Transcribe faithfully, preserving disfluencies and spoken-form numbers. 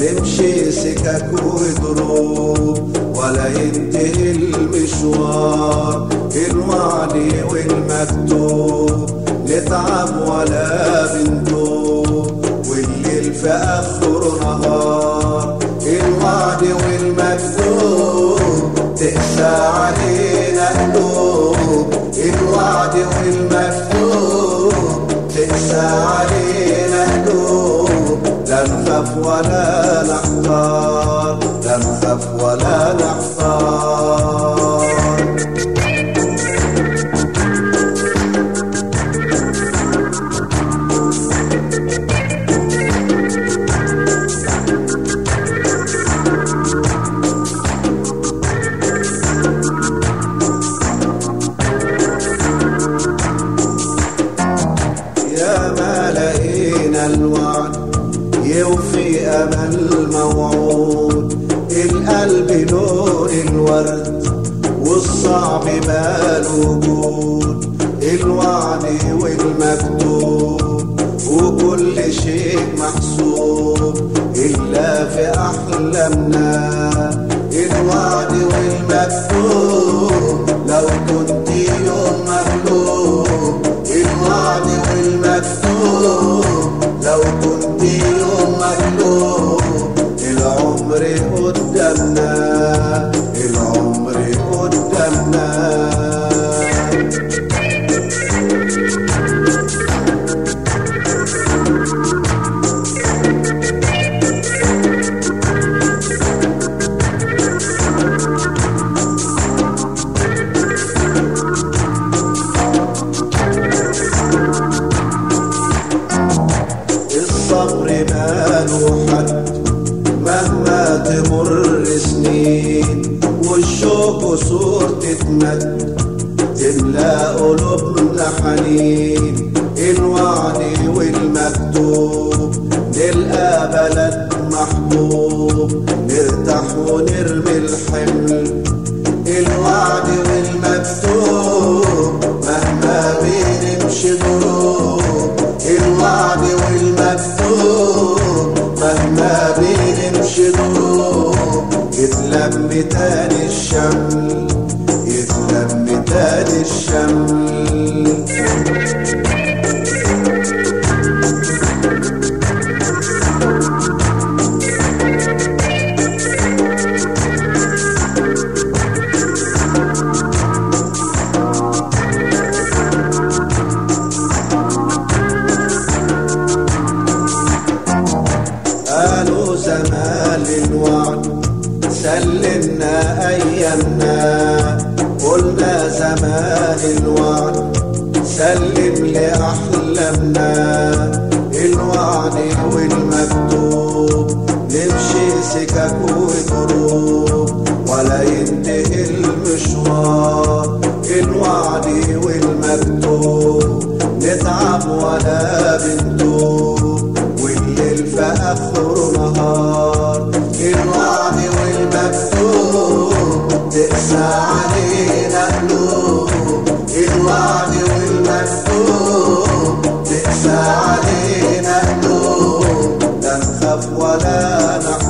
نمشي سكك ودروب ولا ينتهي المشوار، الوعد والمكتوب نتعب ولا بنتوب، والليل في آخره نهار، الوعد والمكتوب تقسى علينا قلوب، الوعد والمكتوب تقسى علينا قلوب، لا نخاف ولا نحتار، لا نخاف ولا نحتار. الوعد يوفي أمل موعود، القلب لون الورد والصعب ما وجود، الوعد والمكتوب وكل شيء محسوب إلا في أحلامنا، الوعد والمكتوب لو كنت يوم مغلوب، الوعد والمكتوب لو كنت يوم مغلوب، العمر قدامنا، العمر قدامنا. الصبر ماله حد مهما تمر سنين، والشوق صور تتمد تملى قلوبنا حنين، الوعد والمكتوب نلقى بلد محبوب، نرتاح ونرمي الحمل، الوعد والمكتوب مهما بنمشي دروب، الوعد والمكتوب مهما بنمشي دروب، يتلم تاني الشمل، يتلم تاني الشمل. قالوا زمان الوعد سلمنا أيامنا، قلنا زمان الوعد سلم لأحلامنا، الوعد والمكتوب نمشي سكك ودروب ولا ينتهي المشوار، الوعد والمكتوب نتعب ولا بنتوب، والليل في آخره نهار، الوعد والمكتوب تقسى علينا قلوب، الوعد والمكتوب تقسى علينا قلوب، لا نخاف ولا نحزن.